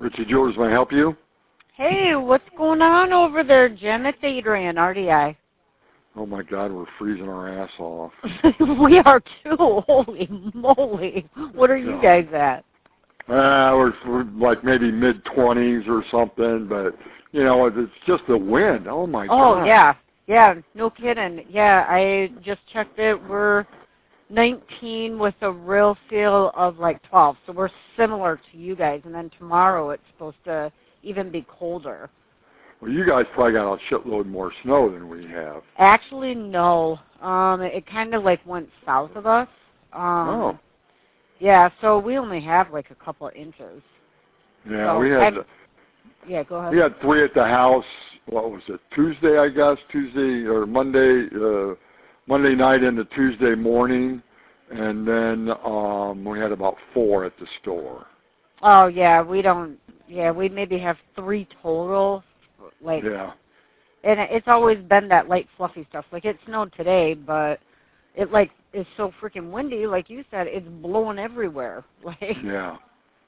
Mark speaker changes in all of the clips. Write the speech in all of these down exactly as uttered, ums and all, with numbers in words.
Speaker 1: Richie Jewelers, may I help you?
Speaker 2: Hey, what's going on over there, Jim? It's Adrian, R D I.
Speaker 1: Oh, my God, we're freezing our ass off.
Speaker 2: We are too. Holy moly. What are you guys at?
Speaker 1: Uh, we're, we're like maybe mid-twenties or something, but, you know, it's just the wind. Oh, my
Speaker 2: oh,
Speaker 1: God.
Speaker 2: Oh, yeah. Yeah, no kidding. Yeah, I just checked it. We're nineteen with a real feel of like twelve, so we're similar to you guys. And then tomorrow it's supposed to even be colder.
Speaker 1: Well, you guys probably got a shitload more snow than we have.
Speaker 2: Actually, no. Um, it kind of like went south of us. Um,
Speaker 1: oh.
Speaker 2: Yeah, so we only have like a couple of inches.
Speaker 1: Yeah,
Speaker 2: so
Speaker 1: we had.
Speaker 2: I'm, yeah, go ahead.
Speaker 1: We had three at the house. What was it? Tuesday, I guess. Tuesday or Monday. Uh, Monday night into Tuesday morning, and then um, we had about four at the store.
Speaker 2: Oh yeah, we don't. Yeah, we maybe have three total. Like,
Speaker 1: yeah.
Speaker 2: And it's always been that light, fluffy stuff. Like it snowed today, but it like is so freaking windy. Like you said, it's blowing everywhere. Like.
Speaker 1: Yeah.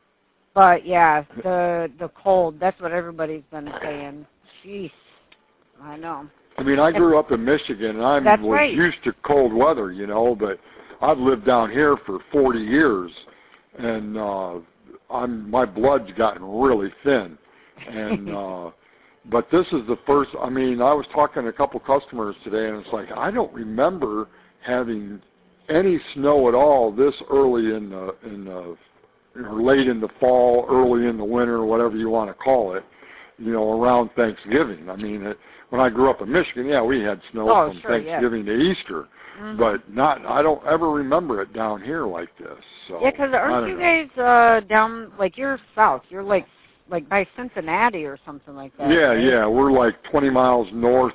Speaker 2: But yeah, the the cold. That's what everybody's been saying. Jeez, I know.
Speaker 1: I mean, I grew up in Michigan, and I was
Speaker 2: right.
Speaker 1: used to cold weather, you know, but I've lived down here for forty years, and uh, I'm my blood's gotten really thin. And uh, but this is the first. I mean, I was talking to a couple customers today, and it's like I don't remember having any snow at all this early in the in the or late in the fall, early in the winter, whatever you want to call it. You know, around Thanksgiving. I mean, it, when I grew up in Michigan, yeah, we had snow
Speaker 2: oh,
Speaker 1: from
Speaker 2: sure,
Speaker 1: Thanksgiving
Speaker 2: yeah.
Speaker 1: to Easter,
Speaker 2: mm-hmm.
Speaker 1: but not. I don't ever remember it down here like this. So
Speaker 2: yeah, because aren't you
Speaker 1: know.
Speaker 2: guys uh, down like you're south? You're like like by Cincinnati or something like that.
Speaker 1: Yeah,
Speaker 2: right?
Speaker 1: yeah, we're like twenty miles north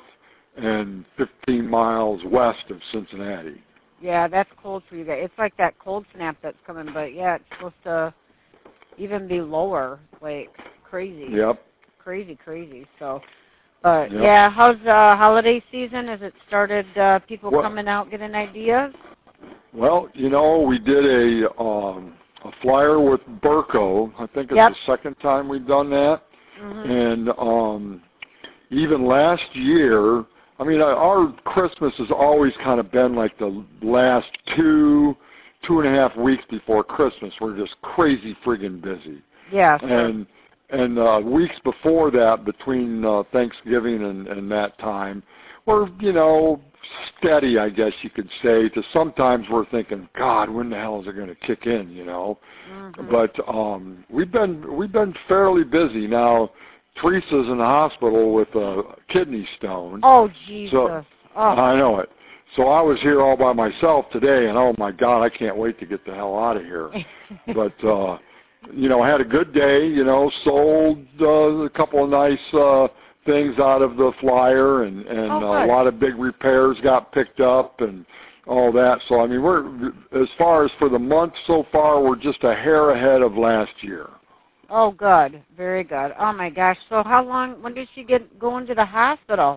Speaker 1: and fifteen miles west of Cincinnati.
Speaker 2: Yeah, that's cold for you guys. It's like that cold snap that's coming, but yeah, it's supposed to even be lower, like crazy.
Speaker 1: Yep.
Speaker 2: Crazy, crazy. So, but
Speaker 1: yep.
Speaker 2: yeah, how's uh, holiday season? Has it started? Uh, people
Speaker 1: well,
Speaker 2: coming out getting ideas?
Speaker 1: Well, you know, we did a um, a flyer with Burco. I think it's
Speaker 2: yep.
Speaker 1: the second time we've done that,
Speaker 2: mm-hmm.
Speaker 1: and um, even last year. I mean, our Christmas has always kind of been like the last two, two and a half weeks before Christmas. We're just crazy friggin' busy.
Speaker 2: Yeah. Sure.
Speaker 1: And and uh, weeks before that, between uh, Thanksgiving and, and that time, we're, you know, steady, I guess you could say. To sometimes we're thinking, God, when the hell is it going to kick in, you know?
Speaker 2: Mm-hmm.
Speaker 1: But um, we've been we've been fairly busy now. Teresa's in the hospital with a kidney stone.
Speaker 2: Oh, Jesus.
Speaker 1: So,
Speaker 2: oh.
Speaker 1: I know it. So I was here all by myself today, and oh, my God, I can't wait to get the hell out of here. But, uh, you know, I had a good day, you know, sold uh, a couple of nice uh, things out of the flyer, and, and
Speaker 2: oh,
Speaker 1: uh, a lot of big repairs got picked up and all that. So, I mean, we're as far as for the month so far, we're just a hair ahead of last year.
Speaker 2: Oh, good. Very good. Oh, my gosh. So how long, when did she get go into the hospital?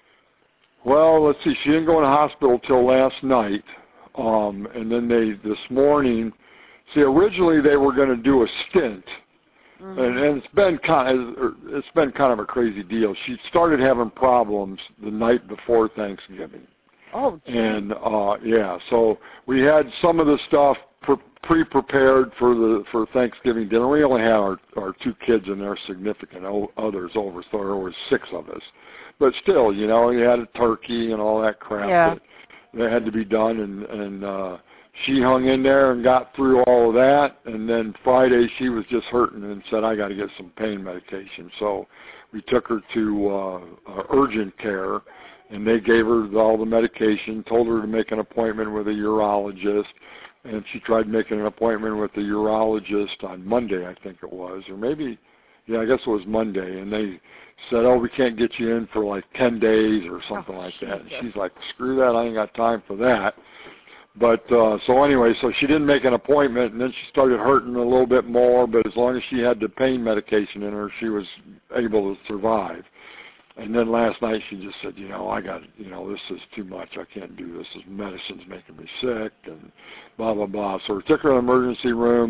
Speaker 1: Well, let's see. She didn't go in the hospital till last night. Um, and then they, this morning, see, originally they were going to do a stint. Mm-hmm. And, and it's been kind of, it's been kind of a crazy deal. She started having problems the night before Thanksgiving.
Speaker 2: Oh, geez.
Speaker 1: And, uh, yeah, so we had some of the stuff pre- pre-prepared for the for Thanksgiving dinner. We only had our, our two kids and their significant o- others over, so there was six of us. But still, you know, you had a turkey and all that crap
Speaker 2: yeah.
Speaker 1: that, that had to be done. And, and uh, she hung in there and got through all of that. And then Friday she was just hurting and said, I got to get some pain medication. So we took her to uh, uh, urgent care. And they gave her all the medication, told her to make an appointment with a urologist, and she tried making an appointment with the urologist on Monday, I think it was, or maybe, yeah, I guess it was Monday, and they said, oh, we can't get you in for like ten days or something
Speaker 2: oh,
Speaker 1: like
Speaker 2: Jesus.
Speaker 1: that. And she's like, screw that, I ain't got time for that. But uh, so anyway, so she didn't make an appointment, and then she started hurting a little bit more, but as long as she had the pain medication in her, she was able to survive. And then last night she just said, you know, I got, you know, this is too much. I can't do this. This medicine's making me sick and blah, blah, blah. So we took her to the emergency room.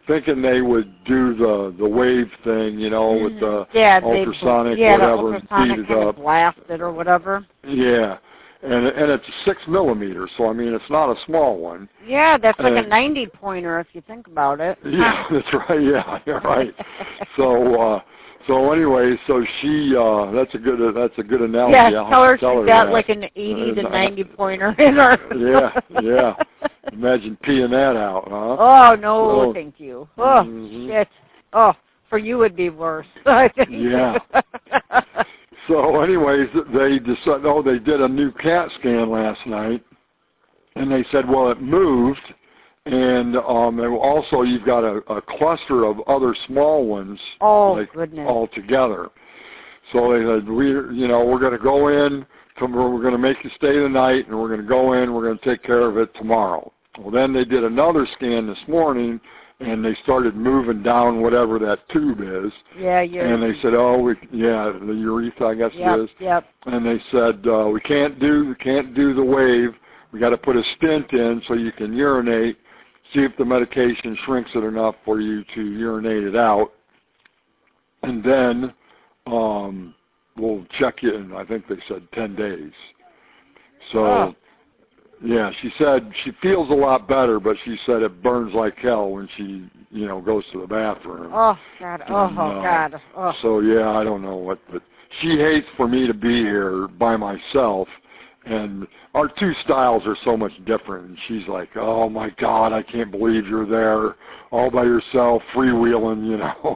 Speaker 1: thinking they would do the the wave thing, you know,
Speaker 2: mm-hmm.
Speaker 1: with the
Speaker 2: yeah,
Speaker 1: ultrasonic,
Speaker 2: they, yeah,
Speaker 1: whatever,
Speaker 2: the ultrasonic
Speaker 1: heat it
Speaker 2: kind
Speaker 1: up.
Speaker 2: of blast it or whatever.
Speaker 1: Yeah, and and it's a six millimeter, so I mean it's not a small one.
Speaker 2: Yeah, that's like
Speaker 1: and,
Speaker 2: a ninety pointer if you think about it.
Speaker 1: Yeah, that's right. Yeah, you're right. so. uh So anyway, so she, uh, that's a good, uh, that's a good analogy.
Speaker 2: Yeah,
Speaker 1: I'll
Speaker 2: tell her
Speaker 1: tell
Speaker 2: she's
Speaker 1: her
Speaker 2: got
Speaker 1: that.
Speaker 2: like an eighty
Speaker 1: uh,
Speaker 2: to ninety pointer in her.
Speaker 1: Yeah, yeah. Imagine peeing that out, huh?
Speaker 2: Oh, no,
Speaker 1: so,
Speaker 2: thank you. Oh,
Speaker 1: mm-hmm.
Speaker 2: shit. Oh, for you would be worse, I think.
Speaker 1: Yeah. So anyways, they decided, oh, they did a new CAT scan last night, and they said, well, it moved. And um, and also, you've got a, a cluster of other small ones,
Speaker 2: oh,
Speaker 1: like
Speaker 2: goodness.
Speaker 1: all together. So they said, we, you know, we're going to go in. We're going to make you stay the night, and we're going to go in. We're going to take care of it tomorrow. Well, then they did another scan this morning, and they started moving down whatever that tube is.
Speaker 2: Yeah, yeah.
Speaker 1: And they said, oh, we, yeah, the urethra, I guess
Speaker 2: yep,
Speaker 1: it is.
Speaker 2: Yep.
Speaker 1: And they said, uh, we can't do, we can't do the wave. We got to put a stent in so you can urinate. See if the medication shrinks it enough for you to urinate it out, and then um, we'll check you in, I think they said ten days. So,
Speaker 2: oh.
Speaker 1: yeah, she said she feels a lot better, but she said it burns like hell when she, you know, goes to the bathroom.
Speaker 2: Oh, God. Oh,
Speaker 1: and, uh,
Speaker 2: God. Oh.
Speaker 1: So, yeah, I don't know what, but she hates for me to be here by myself. And our two styles are so much different. And she's like, oh, my God, I can't believe you're there all by yourself, freewheeling, you know.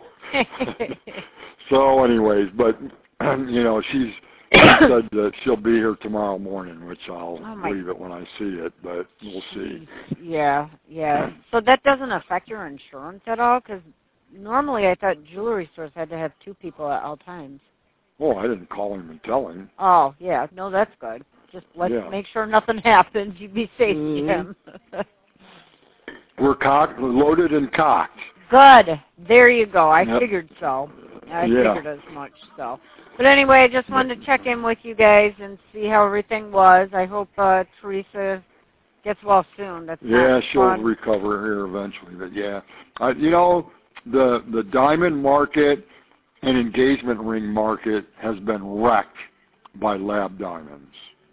Speaker 1: So anyways, but, you know, she's she said that she'll be here tomorrow morning, which I'll
Speaker 2: oh
Speaker 1: believe it when I see it, but we'll see.
Speaker 2: Yeah, yeah. So that doesn't affect your insurance at all? Because normally I thought jewelry stores had to have two people at all times.
Speaker 1: Oh, I didn't call him and tell him.
Speaker 2: Oh, yeah. No, that's good. Just let's
Speaker 1: yeah.
Speaker 2: make sure nothing happens. You be safe,
Speaker 1: mm-hmm.
Speaker 2: Jim.
Speaker 1: We're cocked, loaded and cocked.
Speaker 2: Good. There you go. I
Speaker 1: yep.
Speaker 2: figured so. I
Speaker 1: yeah.
Speaker 2: figured as much. So, but anyway, I just wanted to check in with you guys and see how everything was. I hope uh, Teresa gets well soon. That's
Speaker 1: yeah, she'll
Speaker 2: fun.
Speaker 1: recover here eventually. But yeah, uh, you know, the the diamond market and engagement ring market has been wrecked by lab diamonds.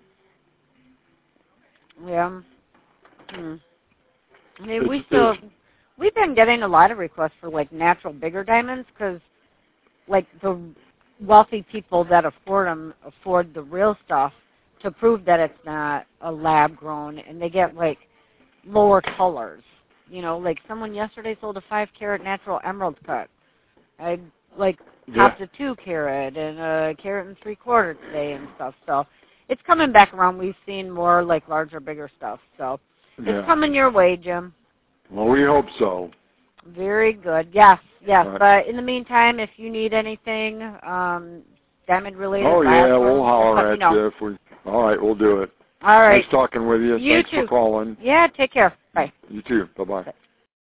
Speaker 2: Yeah. Hmm. I mean,
Speaker 1: It's,
Speaker 2: we still,
Speaker 1: it's,
Speaker 2: we've been getting a lot of requests for, like, natural bigger diamonds because, like, the wealthy people that afford them afford the real stuff to prove that it's not a lab-grown, and they get, like, lower colors. You know, like someone yesterday sold a five-carat natural emerald cut. I, like, topped
Speaker 1: yeah.
Speaker 2: a two-carat and a carat and three-quarter today and stuff, so it's coming back around. We've seen more, like, larger, bigger stuff. So it's
Speaker 1: yeah.
Speaker 2: coming your way, Jim.
Speaker 1: Well, we hope so.
Speaker 2: Very good. Yes, yes.
Speaker 1: Right.
Speaker 2: But in the meantime, if you need anything um, diamond-related,
Speaker 1: oh, yeah,
Speaker 2: we'll
Speaker 1: holler at
Speaker 2: you,
Speaker 1: you if we... All right, we'll do it.
Speaker 2: All right.
Speaker 1: Nice talking with you.
Speaker 2: You
Speaker 1: Thanks
Speaker 2: too.
Speaker 1: for calling.
Speaker 2: Yeah, take care. Bye.
Speaker 1: You too. Bye-bye.
Speaker 2: Bye.